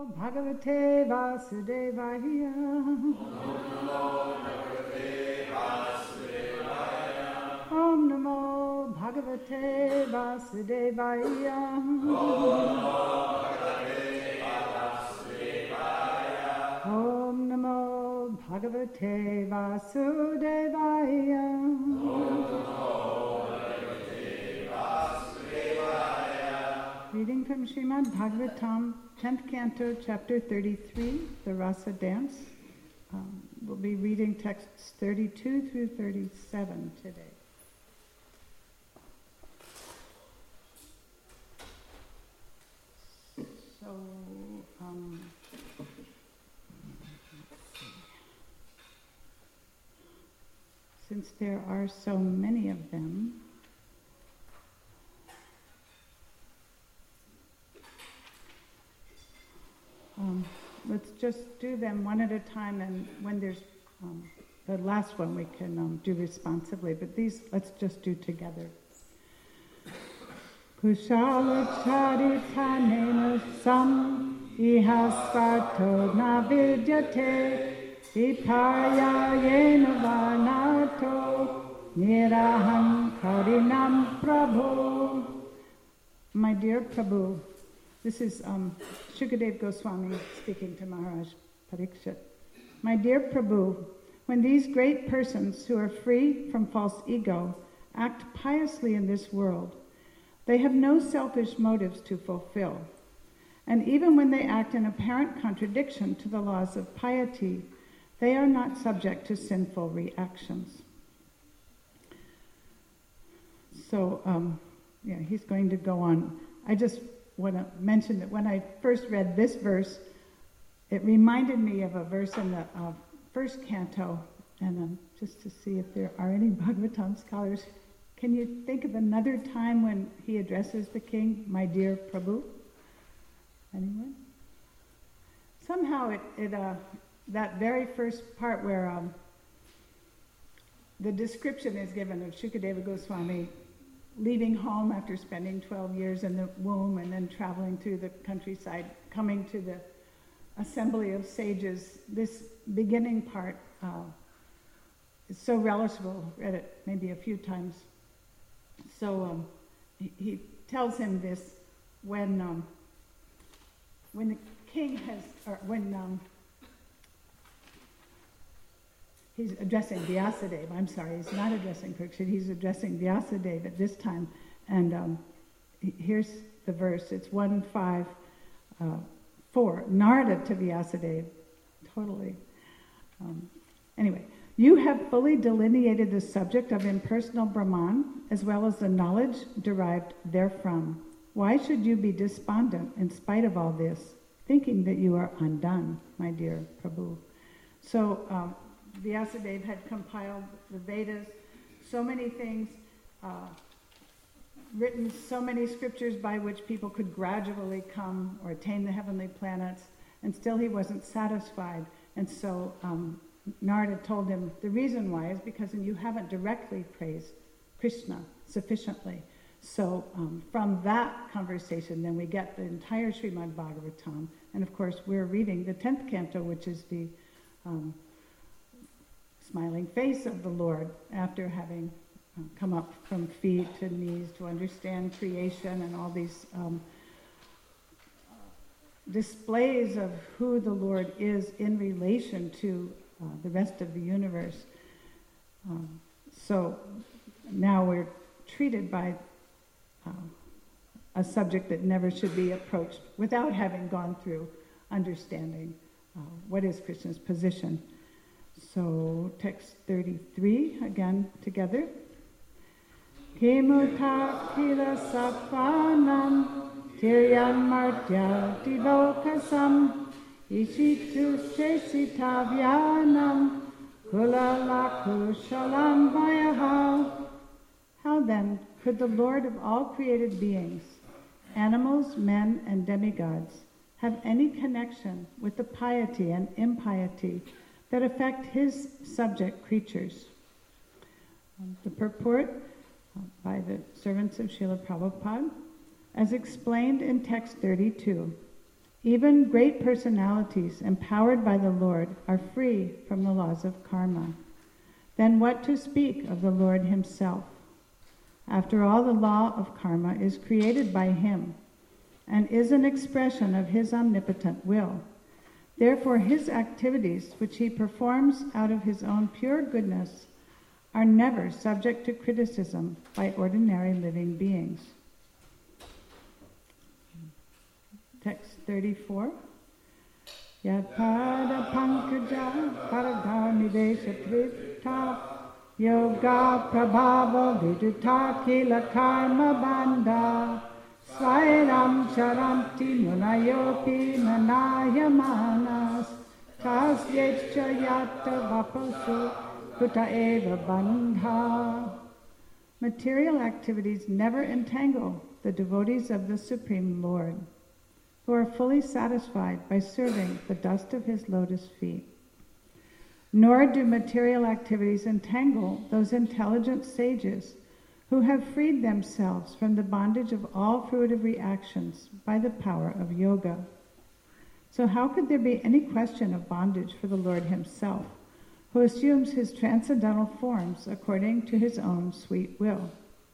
Bhagavate Vasudevaya. Om Namo Bhagavate Vasudevaya. Om Namo Bhagavate Vasudevaya. Reading from Srimad Bhagavatam, 10th Canto, Chapter 33, the Rasa Dance. We'll be reading texts 32 through 37 today. So, since there are so many of them, let's just do them one at a time, and when there's the last one we can do responsively, but these let's just do together. Kushala charitanena sam ihasvato navidyate vipaya yena varnato niraham karinam prabhu. My dear Prabhu, this is Shukadev Goswami speaking to Maharaj Parikshit. My dear Prabhu, when these great persons who are free from false ego act piously in this world, they have no selfish motives to fulfill. And even when they act in apparent contradiction to the laws of piety, they are not subject to sinful reactions. So, he's going to go on. I just want to mention that when I first read this verse, it reminded me of a verse in the first canto, and just to see if there are any Bhagavatam scholars, can you think of another time when he addresses the king, my dear Prabhu? Anyone? Somehow that very first part where the description is given of Shukadeva Goswami leaving home after spending 12 years in the womb and then traveling through the countryside, coming to the assembly of sages. This beginning part is so relishable. Read it maybe a few times. So he tells him this when the king has, or when he's addressing Vyasadeva. I'm sorry, he's not addressing Parikshit, he's addressing Vyasadeva at this time. And here's the verse, it's 1:5-4. Narada to Vyasadeva, totally. Anyway, you have fully delineated the subject of impersonal Brahman as well as the knowledge derived therefrom. Why should you be despondent in spite of all this, thinking that you are undone, my dear Prabhu? So, Vyasadeva had compiled the Vedas, so many things, written so many scriptures by which people could gradually come or attain the heavenly planets, and still he wasn't satisfied. And so Narada told him the reason why is because you haven't directly praised Krishna sufficiently. So from that conversation, then we get the entire Srimad Bhagavatam, and of course we're reading the 10th canto, which is the smiling face of the Lord after having come up from feet to knees to understand creation and all these displays of who the Lord is in relation to the rest of the universe. So now we're treated by a subject that never should be approached without having gone through understanding what is Krishna's position. So, text 33, again, together. Kemuta kila sapanam tiryan martya divokasam ishitu sesitavyanam kulalakushalam vayaha. How then could the Lord of all created beings, animals, men, and demigods, have any connection with the piety and impiety that affect his subject creatures? The purport by the servants of Srila Prabhupada, as explained in text 32. Even great personalities empowered by the Lord are free from the laws of karma. Then what to speak of the Lord himself? After all, the law of karma is created by him and is an expression of his omnipotent will. Therefore, his activities, which he performs out of his own pure goodness, are never subject to criticism by ordinary living beings. Text 34. Yadpada pankaja paradharnidesha tripta yoga prabhava viduta kila karma bandha svairam charanti munayopi nanayamanas tasyechcha yatta vapasu kuta eva bandha. Material activities never entangle the devotees of the Supreme Lord, who are fully satisfied by serving the dust of his lotus feet. Nor do material activities entangle those intelligent sages who have freed themselves from the bondage of all fruitive reactions by the power of yoga. So how could there be any question of bondage for the Lord himself, who assumes his transcendental forms according to his own sweet will?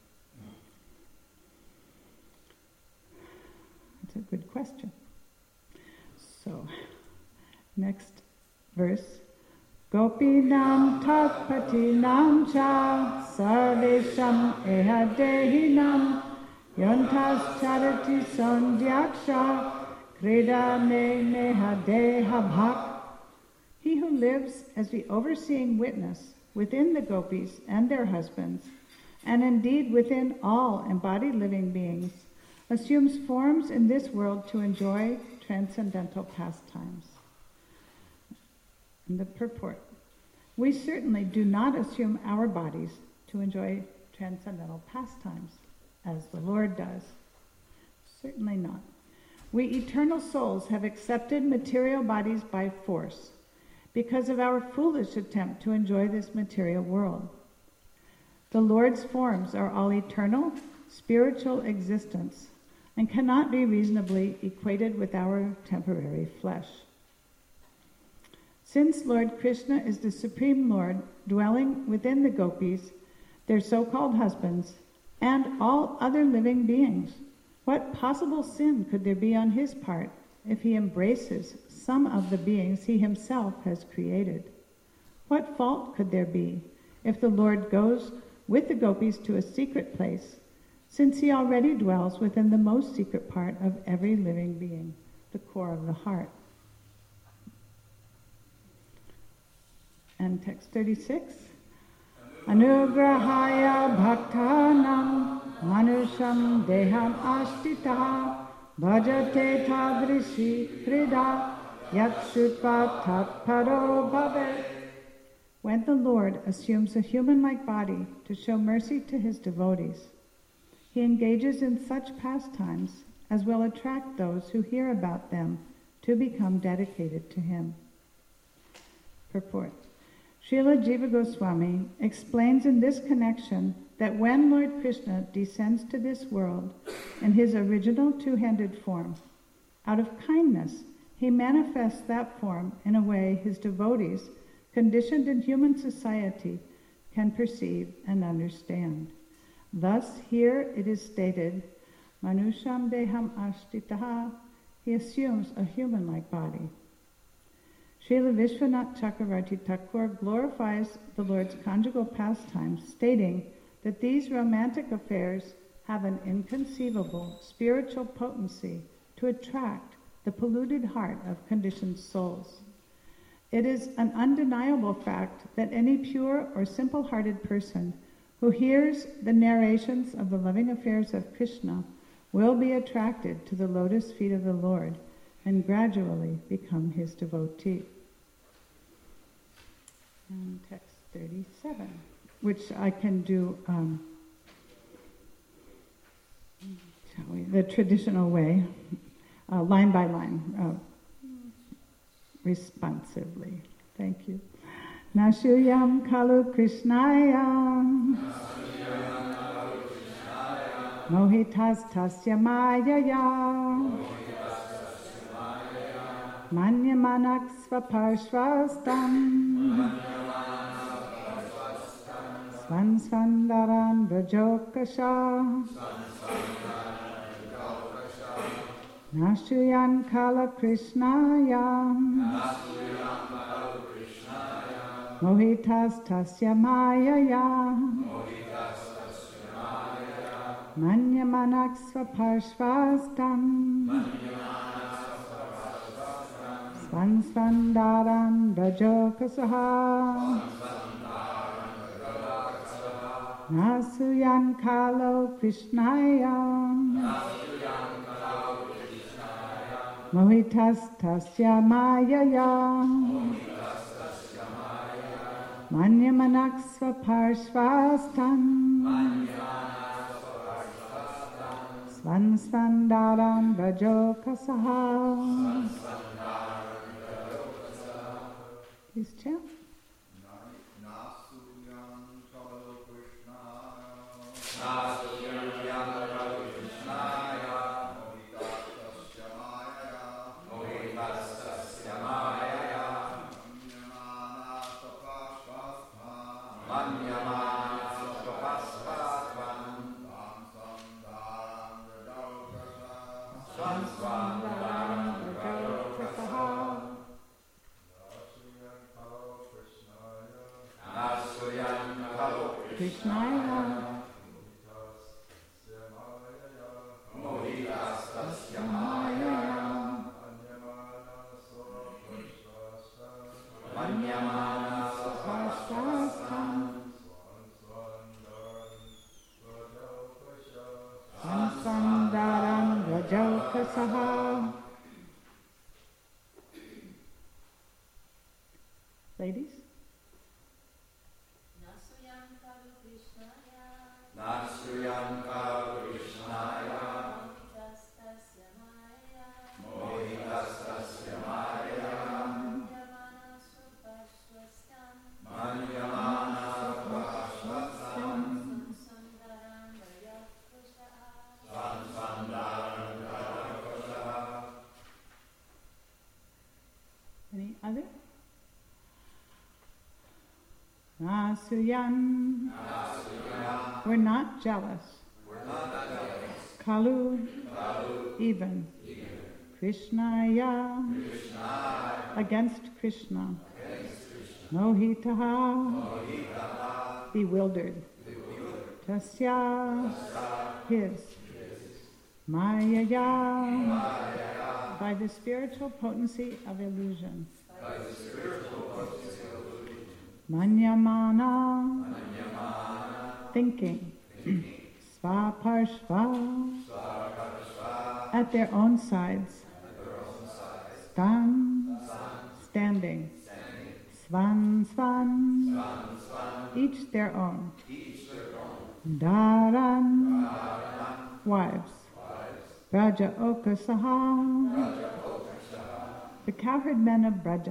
That's a good question. So, next verse. Gopinam tatpatinam cha sarvesham ehadehinam yontas charati sondhyaksha kridane nehadeha bhak. He who lives as the overseeing witness within the gopis and their husbands, and indeed within all embodied living beings, assumes forms in this world to enjoy transcendental pastimes. And the purport. We certainly do not assume our bodies to enjoy transcendental pastimes, as the Lord does. Certainly not. We eternal souls have accepted material bodies by force because of our foolish attempt to enjoy this material world. The Lord's forms are all eternal, spiritual existence, and cannot be reasonably equated with our temporary flesh. Since Lord Krishna is the Supreme Lord dwelling within the gopis, their so-called husbands, and all other living beings, what possible sin could there be on his part if he embraces some of the beings he himself has created? What fault could there be if the Lord goes with the gopis to a secret place, since he already dwells within the most secret part of every living being, the core of the heart? And text 36. Anugrahaya bhaktanam manusham deham ashtita bhajate tadrishi krida yatsutva tatparo bhavet. When the Lord assumes a human-like body to show mercy to his devotees, he engages in such pastimes as will attract those who hear about them to become dedicated to him. Purport. Srila Jiva Goswami explains in this connection that when Lord Krishna descends to this world in his original two-handed form, out of kindness, he manifests that form in a way his devotees, conditioned in human society, can perceive and understand. Thus, here it is stated, Manusham deham ashtitaha, he assumes a human-like body. Srila Vishwanath Chakravarti Thakur glorifies the Lord's conjugal pastimes, stating that these romantic affairs have an inconceivable spiritual potency to attract the polluted heart of conditioned souls. It is an undeniable fact that any pure or simple-hearted person who hears the narrations of the loving affairs of Krishna will be attracted to the lotus feet of the Lord and gradually become his devotee. And text 37, which I can do the traditional way, line by line, responsively. Thank you. Nashuyam kalu krishnaya mohitas tasya mayaya Manyamanak svaparshvastam Svansvandaran Vrajokasha Nashtuyan Kala Krishnaya Mohitas Tasya Mayaya Manyamanak svaparshvastam Svansvandaran Vrajokasha Nasuyan Kalo Krishnaya Mohitas Tasya Mayaya Manyamanak svaparshvastam Svansvandaran Vrajokasha. Please chant. Krishnaya Svansvandaran Vrajokasha. Ladies? Nasuyan Kalu Krishnaya Mohitas Tasya Maya Manyamana Svapashvastam Svansvandaran Vrajokasha. Any other? Nasuyan. We're not jealous. Kalu, even. Krishnaya, against Krishna. Mohitaha, bewildered. Tasya, his. Mayaya, by the spiritual potency of illusion. Manyamana, thinking. Svaparshva, at their own sides. Stan, standing. Svan, each their own. Dharan, wives. Braja Okasaha, the cowherd men of Braja.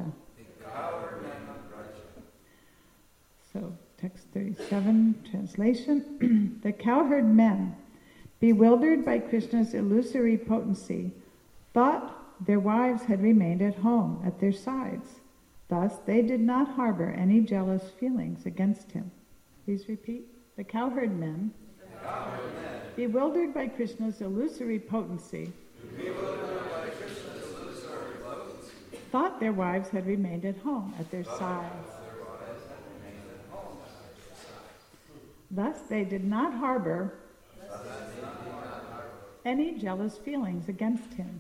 So, text 37, translation. The cowherd men, bewildered by Krishna's illusory potency, thought their wives had remained at home at their sides. Thus, they did not harbor any jealous feelings against him. Please repeat. The cowherd men, bewildered by Krishna's illusory potency, thought their wives had remained at home at their sides. Thus, they did not harbor any jealous feelings against him.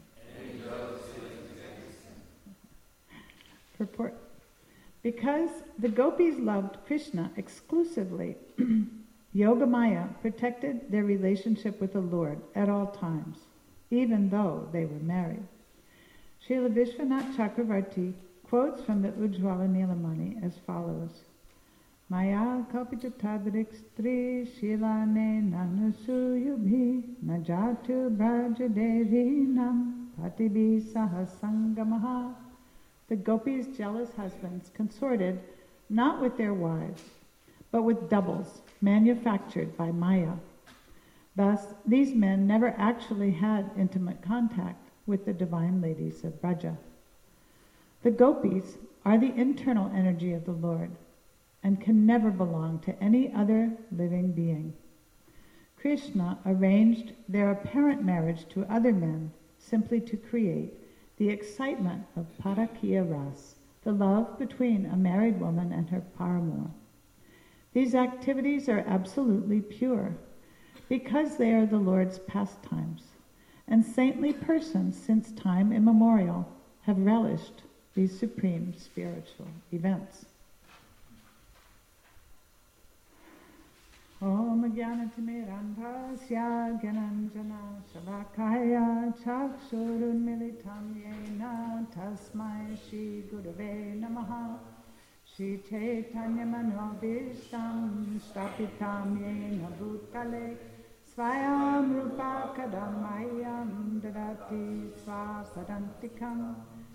Purport. Because the gopis loved Krishna exclusively, Yogamaya protected their relationship with the Lord at all times, even though they were married. Srila Vishwanath Chakravarti quotes from the Ujjvala Nilamani as follows. Maya kapitadrik stri shilane nanusuyubhi najatu braja devinam patibi sahasangamaha. The gopis' jealous husbands consorted not with their wives, but with doubles manufactured by Maya. Thus, these men never actually had intimate contact with the divine ladies of Braja. The gopis are the internal energy of the Lord and can never belong to any other living being. Krishna arranged their apparent marriage to other men simply to create the excitement of Parakiya Ras, the love between a married woman and her paramour. These activities are absolutely pure because they are the Lord's pastimes, and saintly persons since time immemorial have relished these supreme spiritual events. Om Jnanatimirandhasya Gyananjana Shalakaya Chakshurunmilitam Yena Tasmai Shri Gurave Namaha Shri Chaitanya Manobishtam Stapitam Yena Bhutale Svayam Rupa Kadamayam Dadati Svasadantikam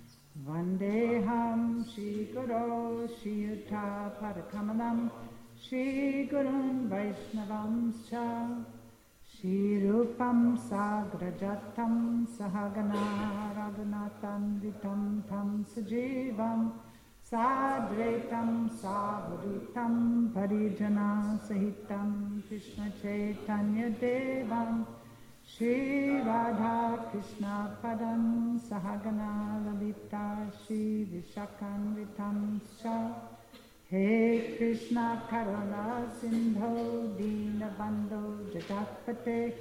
Vandeham Shri Guru Shri Yuta Parakamalam Shri Gurun Vaishnavam Cha Shri Rupam Sagrajatam Sahagana Raghunatam Vitam Tam Sajivam Sadretam Savadutam Parijana Sahitam Krishna Chaitanya Devam Shri Radha Krishna Padam Sahagana Lalita Shri Vishakan Vitam Cha He Krishna Karuna Sindho Dina Bandho Jagatpate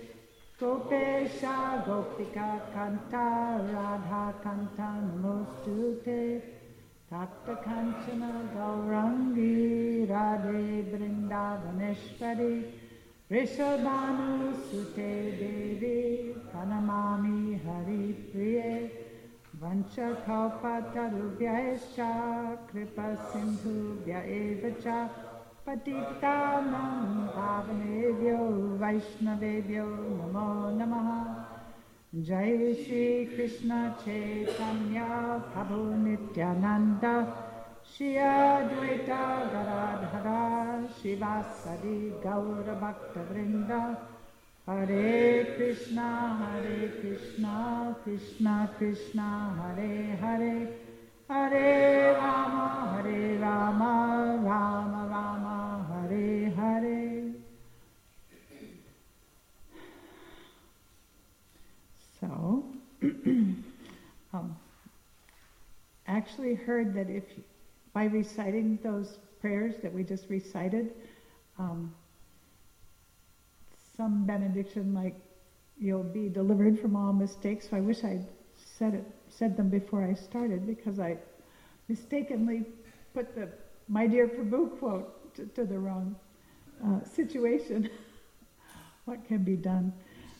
Gopesha Gopika Kanta Radha Kanta Namostute Takta Kanchana Gaurangi Radhe Vrindavaneshwari Rishabhanu Sute Devi Pranamami Hari Priye Vancha Kalpatarubhyascha Kripa Sindhubhya Evacha Patitanam Pavanebhyo Vaishnavebhyo Namo Namaha Jai Shri Krishna Chaitanya Prabhu Nityananda Shri Advaita Gadadhara Shivasadi Gaura Bhakta Vrinda Hare Krishna, Krishna Krishna, Hare Hare, Hare Rama, Rama Rama, Hare Hare. So, actually heard that if by reciting those prayers that we just recited, some benediction like you'll be delivered from all mistakes. So I wish I'd said them before I started, because I mistakenly put the My Dear Prabhu quote to the wrong situation. What can be done?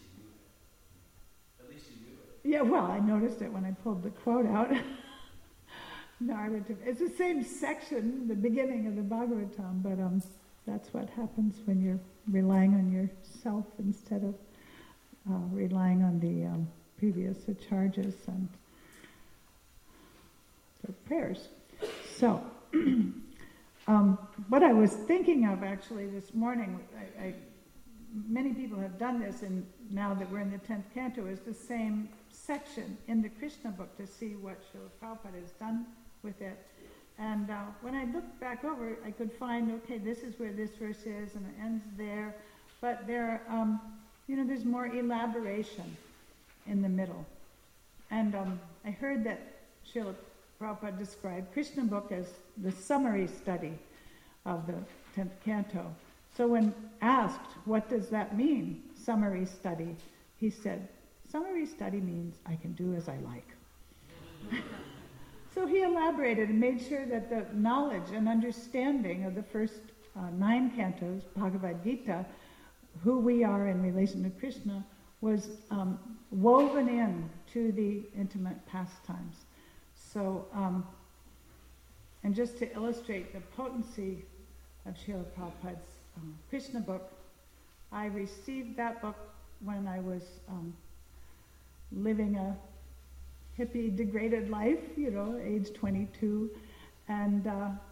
At least you knew it. Yeah, well, I noticed it when I pulled the quote out. Narrative. It's the same section, the beginning of the Bhagavatam, but that's what happens when you're relying on yourself instead of relying on the previous charges and the prayers. So, what I was thinking of actually this morning, many people have done this, and now that we're in the 10th canto, is the same section in the Krishna book to see what Srila Prabhupada has done with it. And when I looked back over, I could find, okay, this is where this verse is, and it ends there. But there, there's more elaboration in the middle. And I heard that Srila Prabhupada described Krishna book as the summary study of the 10th canto. So when asked, what does that mean, summary study, he said, summary study means I can do as I like. So he elaborated and made sure that the knowledge and understanding of the first 9 cantos, Bhagavad Gita, who we are in relation to Krishna, was woven in to the intimate pastimes. So, and just to illustrate the potency of Srila Prabhupada's Krishna book, I received that book when I was living a hippie, degraded life, age 22, and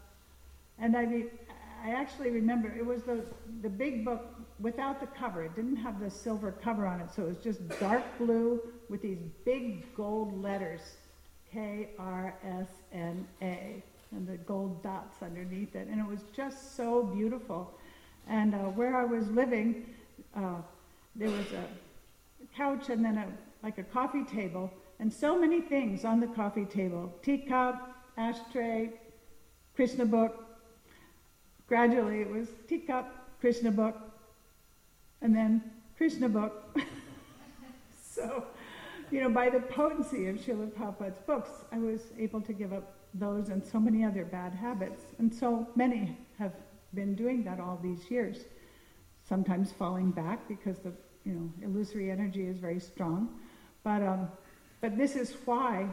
I actually remember it was the big book without the cover. It didn't have the silver cover on it, so it was just dark blue with these big gold letters KRSNA, and the gold dots underneath it. And it was just so beautiful. And where I was living, there was a couch and then like a coffee table, and so many things on the coffee table. Teacup, ashtray, Krishna book. Gradually it was teacup, Krishna book, and then Krishna book. So, by the potency of Srila Prabhupada's books, I was able to give up those and so many other bad habits. And so many have been doing that all these years. Sometimes falling back because the illusory energy is very strong. But this is why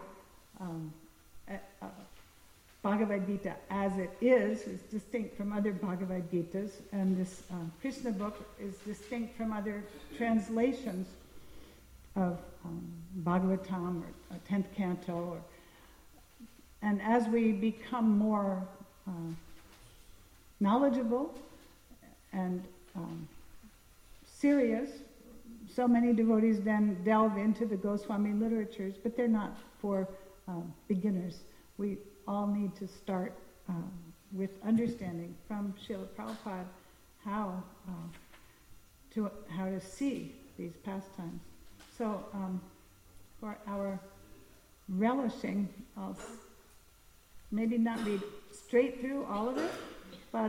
Bhagavad Gita, as it is distinct from other Bhagavad Gitas, and this Krishna book is distinct from other translations of Bhagavatam or 10th canto. And as we become more knowledgeable and serious, so many devotees then delve into the Goswami literatures, but they're not for beginners. We all need to start with understanding from Srila Prabhupada how to see these pastimes. So for our relishing, I'll maybe not read straight through all of it, but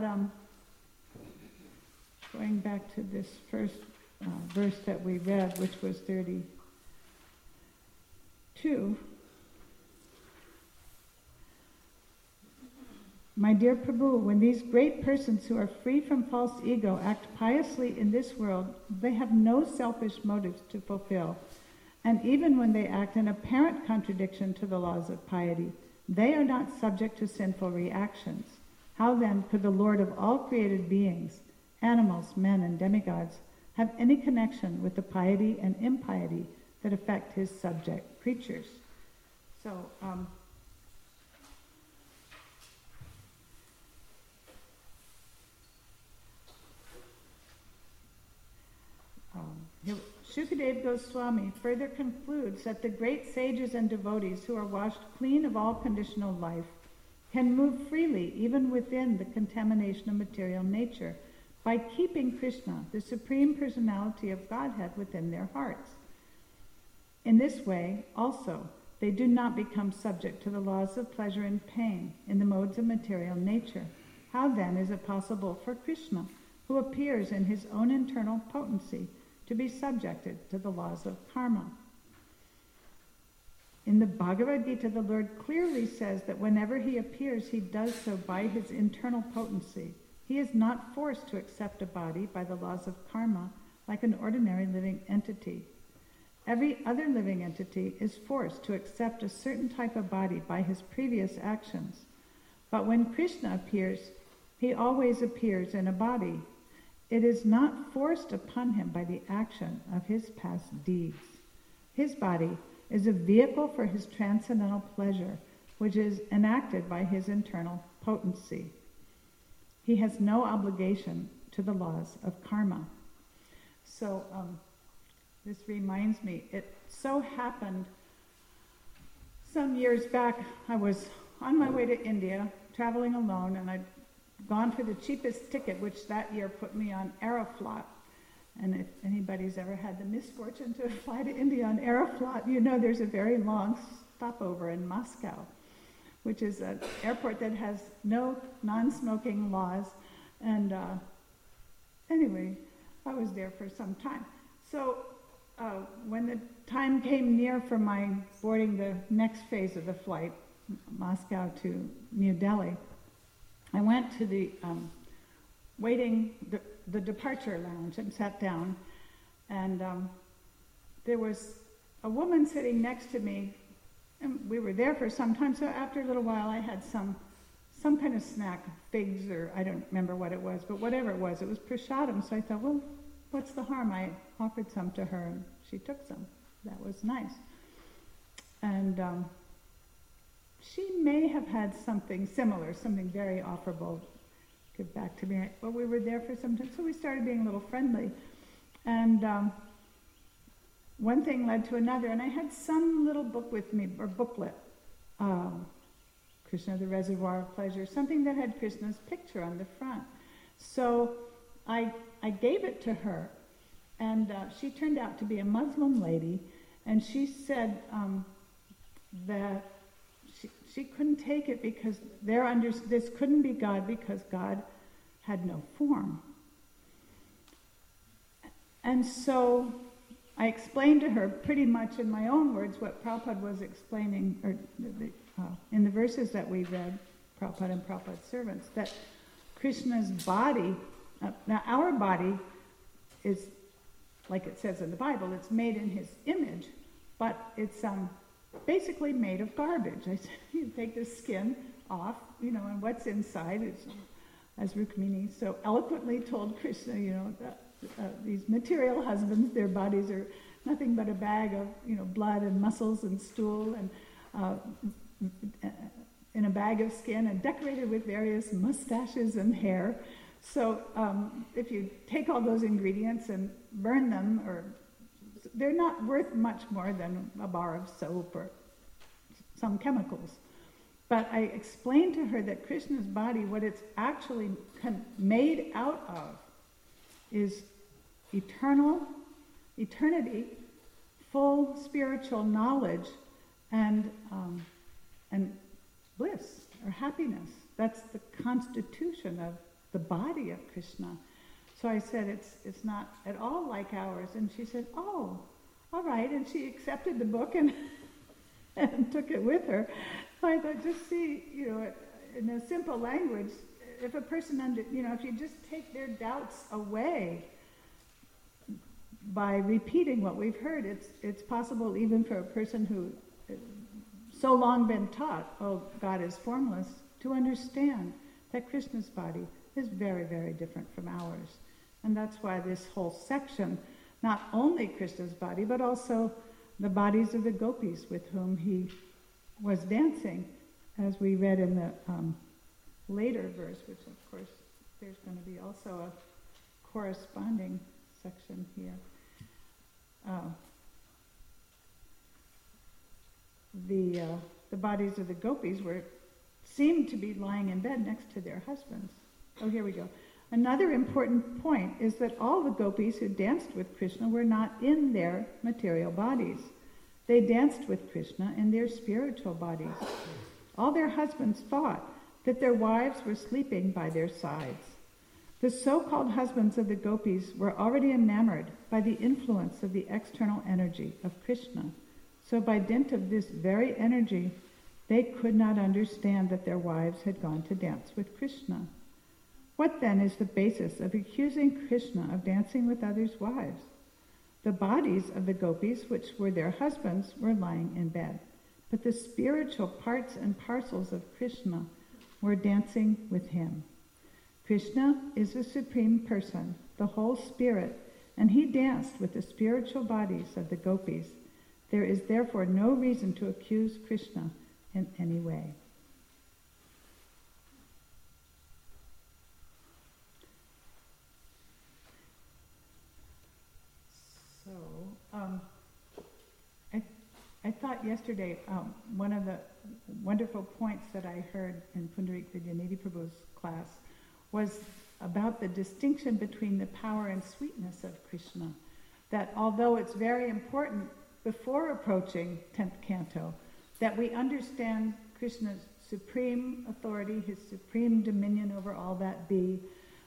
going back to this first verse that we read, which was 32. My dear Prabhu, when these great persons who are free from false ego act piously in this world, they have no selfish motives to fulfill. And even when they act in apparent contradiction to the laws of piety, they are not subject to sinful reactions. How then could the Lord of all created beings, animals, men, and demigods, have any connection with the piety and impiety that affect his subject creatures? So, Shukadeva Goswami further concludes that the great sages and devotees who are washed clean of all conditional life can move freely even within the contamination of material nature by keeping Krishna, the Supreme Personality of Godhead, within their hearts. In this way, also, they do not become subject to the laws of pleasure and pain in the modes of material nature. How then is it possible for Krishna, who appears in his own internal potency, to be subjected to the laws of karma? In the Bhagavad Gita, the Lord clearly says that whenever he appears, he does so by his internal potency. He is not forced to accept a body by the laws of karma like an ordinary living entity. Every other living entity is forced to accept a certain type of body by his previous actions. But when Krishna appears, he always appears in a body. It is not forced upon him by the action of his past deeds. His body is a vehicle for his transcendental pleasure, which is enacted by his internal potency. He has no obligation to the laws of karma. So this reminds me, it so happened some years back, I was on my way to India, traveling alone, and I'd gone for the cheapest ticket, which that year put me on Aeroflot. And if anybody's ever had the misfortune to fly to India on Aeroflot, you know there's a very long stopover in Moscow, which is an airport that has no non-smoking laws. And anyway, I was there for some time. So when the time came near for my boarding the next phase of the flight, Moscow to New Delhi, I went to the the departure lounge and sat down, and there was a woman sitting next to me, and we were there for some time. So after a little while, I had some kind of snack, figs, or I don't remember what it was, but whatever it was prasadam. So I thought, well, what's the harm? I offered some to her, and she took some. That was nice. And she may have had something similar, something very offerable, give back to me. But we were there for some time, so we started being a little friendly. And one thing led to another, and I had some little book with me, or booklet, Krishna, the Reservoir of Pleasure, something that had Krishna's picture on the front. So I gave it to her, and she turned out to be a Muslim lady, and she said that she couldn't take it because this couldn't be God because God had no form. And so I explained to her pretty much in my own words what Prabhupada was explaining, or in the verses that we read, Prabhupada and Prabhupada's servants, that Krishna's body, now our body is, like it says in the Bible, it's made in his image, but it's basically made of garbage. I said, you take the skin off, and what's inside is, as Rukmini so eloquently told Krishna, that these material husbands, their bodies are nothing but a bag of, blood and muscles and stool and in a bag of skin and decorated with various mustaches and hair. So if you take all those ingredients and burn them, they're not worth much more than a bar of soap or some chemicals. But I explained to her that Krishna's body, what it's actually made out of, is eternity, full spiritual knowledge, and bliss or happiness. That's the constitution of the body of Krishna. So I said, it's not at all like ours. And she said, oh, all right. And she accepted the book and took it with her. So I thought, just see, in a simple language, if a person, if you just take their doubts away by repeating what we've heard, it's possible even for a person who so long been taught, oh, God is formless, to understand that Krishna's body is very, very different from ours. And that's why this whole section, not only Krishna's body, but also the bodies of the gopis with whom he was dancing, as we read in the later verse, which of course there's going to be also a corresponding section here. The bodies of the gopis seemed to be lying in bed next to their husbands. Oh, here we go. Another important point is that all the gopis who danced with Krishna were not in their material bodies. They danced with Krishna in their spiritual bodies. All their husbands thought that their wives were sleeping by their sides. The so-called husbands of the gopis were already enamored by the influence of the external energy of Krishna. So by dint of this very energy, they could not understand that their wives had gone to dance with Krishna. What then is the basis of accusing Krishna of dancing with others' wives? The bodies of the gopis, which were their husbands, were lying in bed, but the spiritual parts and parcels of Krishna were dancing with him. Krishna is the Supreme Person, the whole Spirit, and he danced with the spiritual bodies of the gopis. There is therefore no reason to accuse Krishna in any way. So, I thought yesterday one of the wonderful points that I heard in Pundarik Vidyanidhi Prabhu's class was about the distinction between the power and sweetness of Krishna. That although it's very important before approaching 10th canto, that we understand Krishna's supreme authority, his supreme dominion over all that be,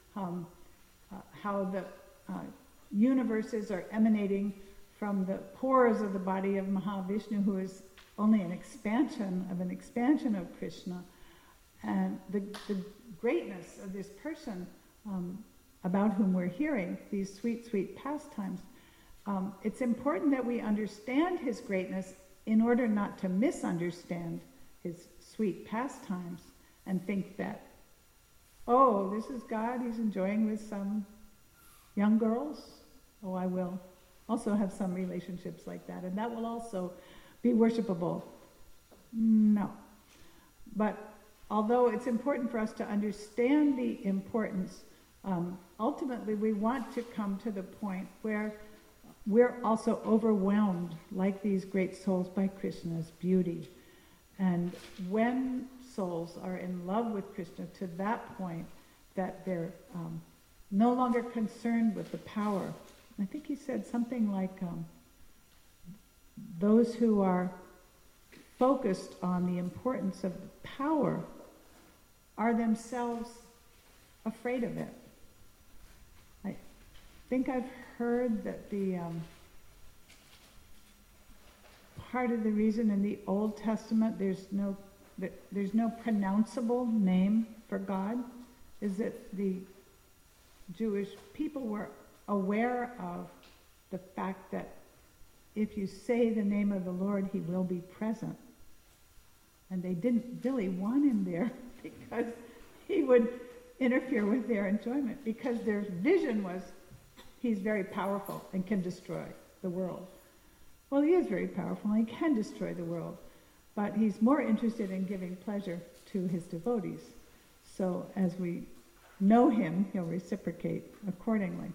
how the universes are emanating from the pores of the body of Mahavishnu, who is only an expansion of Krishna, and the greatness of this person about whom we're hearing these sweet, sweet pastimes. It's important that we understand his greatness in order not to misunderstand his sweet pastimes and think that, oh, this is God, he's enjoying with some young girls. Oh, I will also have some relationships like that, and that will also be worshipable. No. But although it's important for us to understand the importance, ultimately we want to come to the point where we're also overwhelmed, like these great souls, by Krishna's beauty. And when souls are in love with Krishna to that point that they're no longer concerned with the power. I think he said something like, those who are focused on the importance of power are themselves afraid of it. I think I've heard that the part of the reason in the Old Testament there's no pronounceable name for God is that the Jewish people were aware of the fact that if you say the name of the Lord, he will be present. And they didn't really want him there because he would interfere with their enjoyment, because their vision was he's very powerful and can destroy the world. Well, he is very powerful and he can destroy the world, but he's more interested in giving pleasure to his devotees. So as we know him, he'll reciprocate accordingly.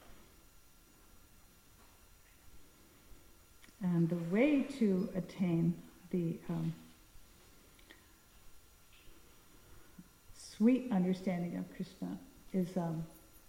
And the way to attain the sweet understanding of Krishna is to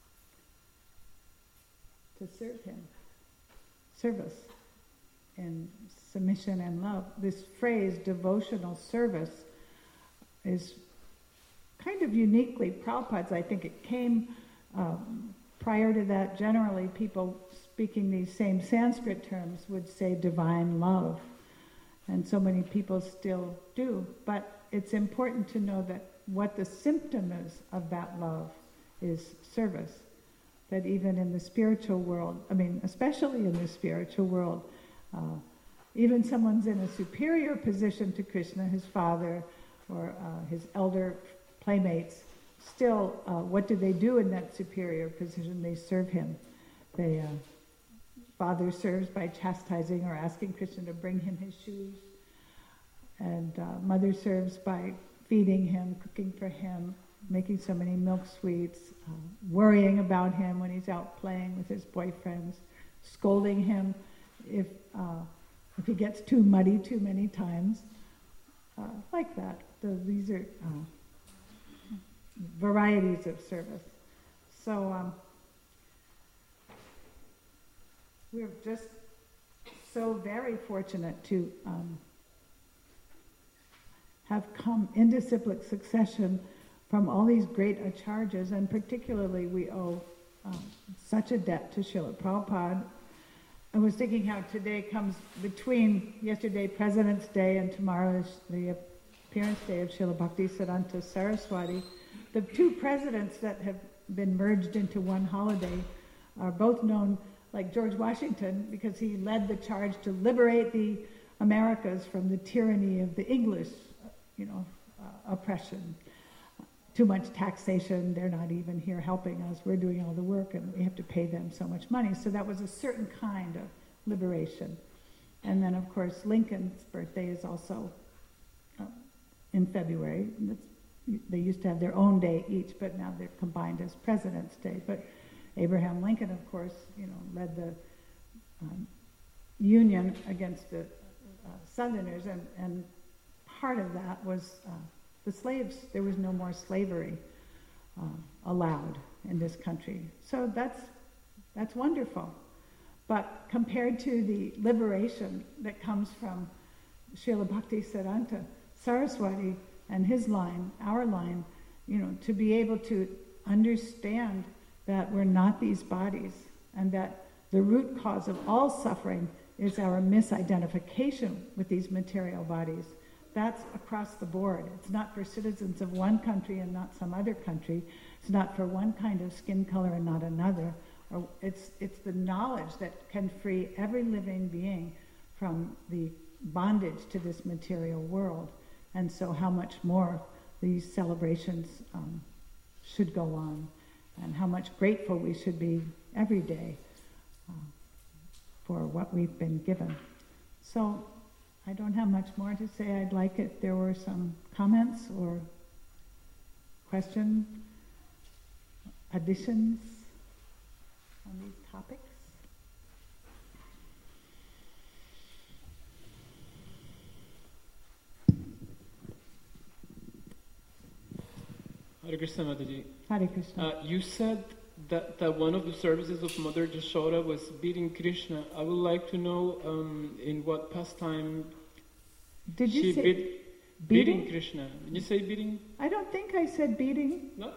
serve him. Service in submission and love. This phrase, devotional service, is kind of uniquely Prabhupada's. I think it came prior to that. Generally, people speaking these same Sanskrit terms would say divine love. And so many people still do. But it's important to know that what the symptom is of that love is service. That even in the spiritual world, especially in the spiritual world, even someone's in a superior position to Krishna, his father or his elder playmates, still, what do they do in that superior position? They serve him. Father serves by chastising or asking Krishna to bring him his shoes. And mother serves by feeding him, cooking for him, making so many milk sweets, worrying about him when he's out playing with his boyfriends, scolding him if he gets too muddy too many times, like that. These are varieties of service. So we're just so very fortunate to have come in disciplic succession from all these great acharyas, and particularly we owe such a debt to Srila Prabhupada. I was thinking how today comes between yesterday, President's Day, and tomorrow is the appearance day of Srila Bhaktisiddhanta Saraswati. The two presidents that have been merged into one holiday are both known, like George Washington, because he led the charge to liberate the Americas from the tyranny of the English, oppression. Too much taxation, they're not even here helping us, we're doing all the work and we have to pay them so much money. So that was a certain kind of liberation. And then of course Lincoln's birthday is also in February. They used to have their own day each, but now they're combined as President's Day. But Abraham Lincoln, of course, led the Union against the Southerners, and part of that was the slaves. There was no more slavery allowed in this country. So that's wonderful. But compared to the liberation that comes from Srila Bhaktisiddhanta Saraswati and his line, our line, to be able to understand that we're not these bodies and that the root cause of all suffering is our misidentification with these material bodies. That's across the board. It's not for citizens of one country and not some other country. It's not for one kind of skin color and not another. Or it's the knowledge that can free every living being from the bondage to this material world. And so how much more these celebrations should go on, and how much grateful we should be every day for what we've been given. So I don't have much more to say. I'd like if there were some comments or questions, additions on these topics. Hare Krishna, Mataji. Hare Krishna. You said that one of the services of Mother Jashoda was beating Krishna. I would like to know in what pastime Did you she say beating beating? Krishna. Did you say beating? I don't think I said beating. No?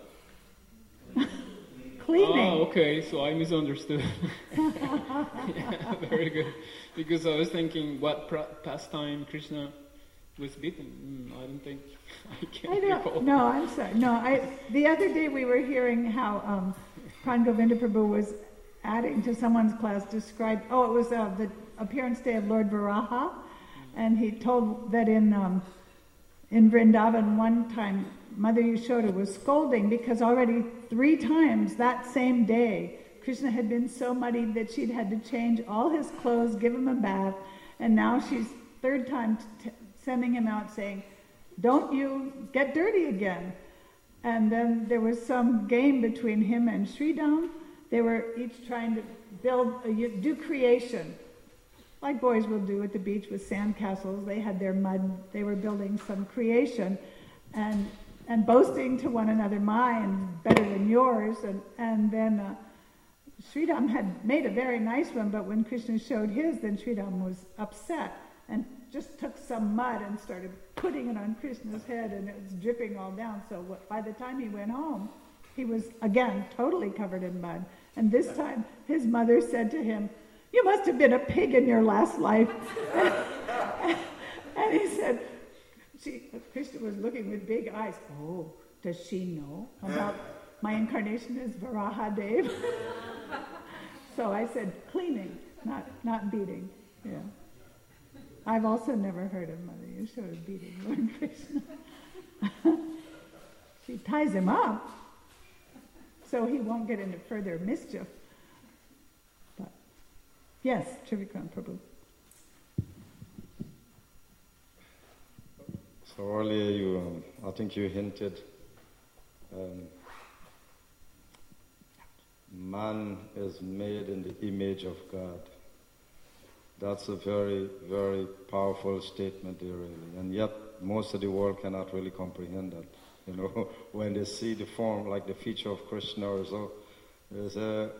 Cleaning. Oh, okay, so I misunderstood. Yeah, very good. Because I was thinking what pastime Krishna was beaten. I don't think I can recall. No, I'm sorry. No, the other day we were hearing how Pran Govinda Prabhu was adding to someone's class described. Oh, it was the appearance day of Lord Varaha, and he told that in Vrindavan one time Mother Yashoda was scolding because already 3 times that same day Krishna had been so muddied that she'd had to change all his clothes, give him a bath, and now she's 3rd time sending him out saying, "Don't you get dirty again." And then there was some game between him and Sridham. They were each trying to do creation, like boys will do at the beach with sand castles. They had their mud, they were building some creation and boasting to one another, "Mine better than yours." And then Sridham had made a very nice one, but when Krishna showed his, then Sridham was upset and just took some mud and started putting it on Krishna's head, and it was dripping all down. So by the time he went home, he was again totally covered in mud. And this time his mother said to him, "You must have been a pig in your last life." And he said, Krishna was looking with big eyes. "Oh, does she know about my incarnation as Varahadev?" So I said cleaning, not beating. Yeah. I've also never heard of Mother Yashoda beating Lord Krishna. She ties him up so he won't get into further mischief. But yes, Trivikram Prabhu. So earlier I think you hinted, man is made in the image of God. That's a very, very powerful statement there, really. And yet, most of the world cannot really comprehend that. You know, when they see the form, like the feature of Krishna or so, there's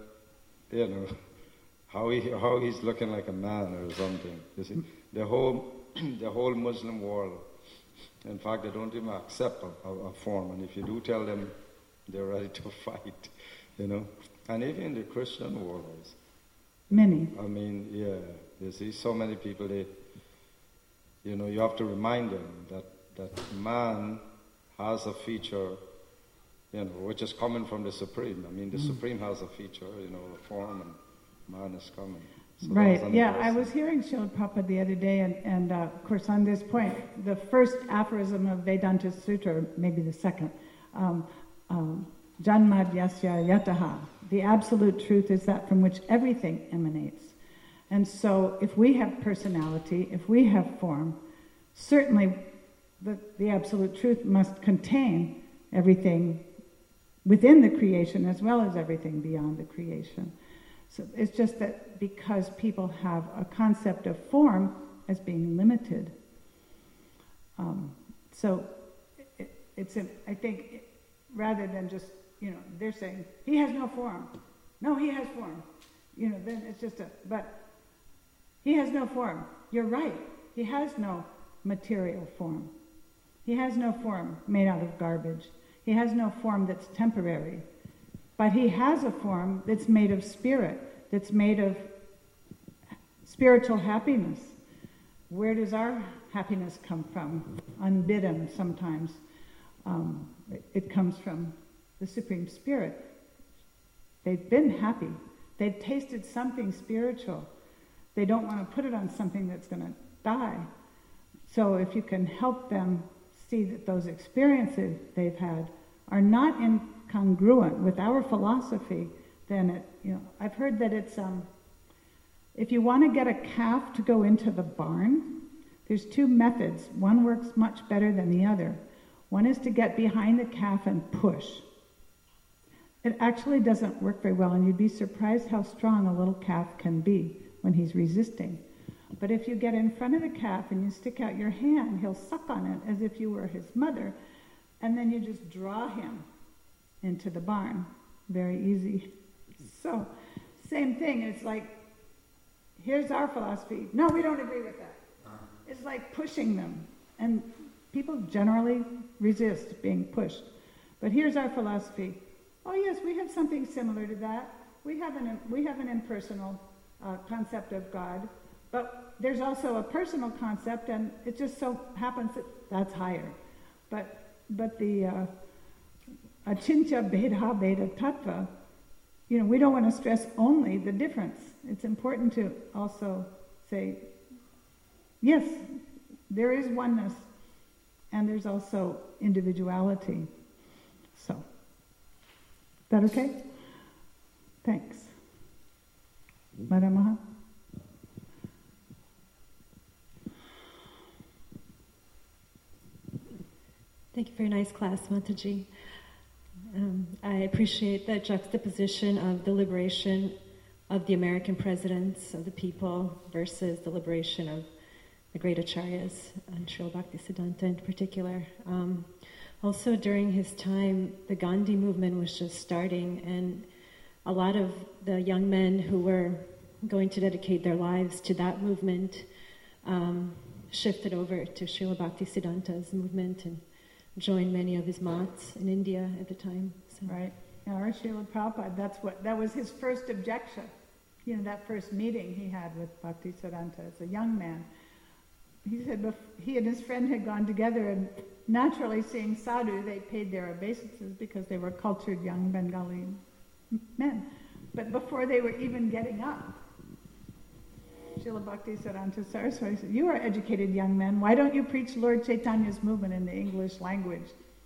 how he's looking like a man or something. You see, the whole Muslim world, in fact, they don't even accept a form. And if you do tell them, they're ready to fight, you know. And even in the Christian world, many. I mean, yeah. You see, so many people, you have to remind them that man has a feature, which is coming from the Supreme. I mean, the Supreme has a feature, a form, and man is coming. So right, yeah, I was hearing Srila Prabhupada the other day, and of course on this point, the first aphorism of Vedanta Sutra, maybe the second, Janmad Yasya Yataha, the absolute truth is that from which everything emanates. And so if we have personality, if we have form, certainly the absolute truth must contain everything within the creation as well as everything beyond the creation. So it's just that because people have a concept of form as being limited. So I think rather than just, they're saying, he has no form. No, he has form. Then it's just but he has no form. You're right. He has no material form. He has no form made out of garbage. He has no form that's temporary. But he has a form that's made of spirit, that's made of spiritual happiness. Where does our happiness come from? Unbidden sometimes. It comes from the Supreme Spirit. They've been happy. They've tasted something spiritual. They don't want to put it on something that's going to die. So if you can help them see that those experiences they've had are not incongruent with our philosophy, then I've heard that it's if you want to get a calf to go into the barn, there's 2 methods. One works much better than the other. One is to get behind the calf and push. It actually doesn't work very well, and you'd be surprised how strong a little calf can be when he's resisting. But if you get in front of the calf and you stick out your hand, he'll suck on it as if you were his mother, and then you just draw him into the barn. Very easy. So, same thing. It's like, here's our philosophy. No, we don't agree with that. It's like pushing them. And people generally resist being pushed. But here's our philosophy. Oh yes, we have something similar to that. We have an impersonal concept of God, but there's also a personal concept, and it just so happens that that's higher. But the achintya bheda bheda tattva, we don't want to stress only the difference. It's important to also say, yes, there is oneness, and there's also individuality. So, is that okay? Thanks. Madam Maha? Thank you for your nice class, Mataji. I appreciate the juxtaposition of the liberation of the American presidents, of the people, versus the liberation of the great acharyas, and Srila Bhaktisiddhanta in particular. Also during his time, the Gandhi movement was just starting, and a lot of the young men who were going to dedicate their lives to that movement shifted over to Srila Bhaktisiddhanta's movement and joined many of his mats in India at the time. So. Right. Now, our Srila Prabhupada, that was his first objection. That first meeting he had with Bhaktisiddhanta as a young man. He said he and his friend had gone together, and naturally seeing sadhu, they paid their obeisances because they were cultured young Bengali men. But before they were even getting up, Srila Bhaktisiddhanta Saraswati said, "You are educated young men. Why don't you preach Lord Chaitanya's movement in the English language?"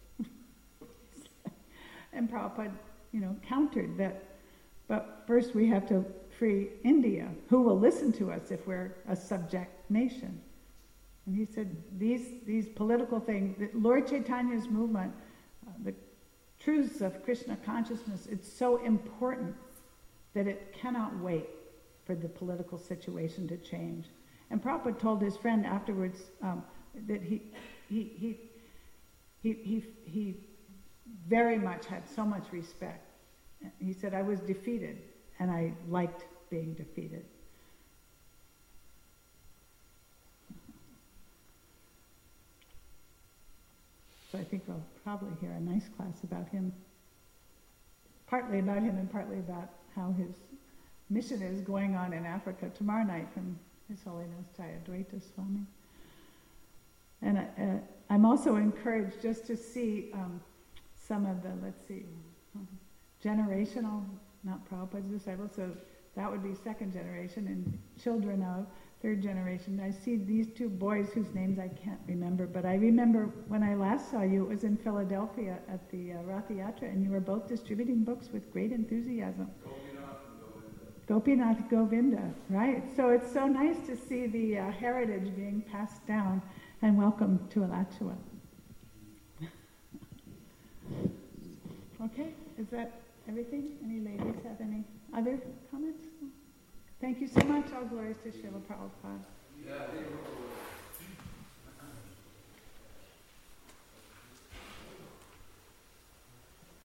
And Prabhupada, countered that. But first we have to free India. Who will listen to us if we're a subject nation? And he said, these political things, Lord Chaitanya's movement, the truths of Krishna consciousness, it's so important that it cannot wait for the political situation to change. And Prabhupada told his friend afterwards that he very much had so much respect. He said, I was defeated, and I liked being defeated. So I think we'll probably hear a nice class about him, partly about him and partly about how his mission is going on in Africa tomorrow night from His Holiness Jayadvaita Swami. And I'm also encouraged just to see some of the, generational, not Prabhupada's disciples, so that would be second generation, and children of third generation. I see these two boys whose names I can't remember, but I remember when I last saw you, it was in Philadelphia at the Ratha Yatra, and you were both distributing books with great enthusiasm. Gopinath Govinda, right. So it's so nice to see the heritage being passed down, and welcome to Alachua. Okay, is that everything? Any ladies have any other comments? Thank you so much. All glories to Srila Prabhupada.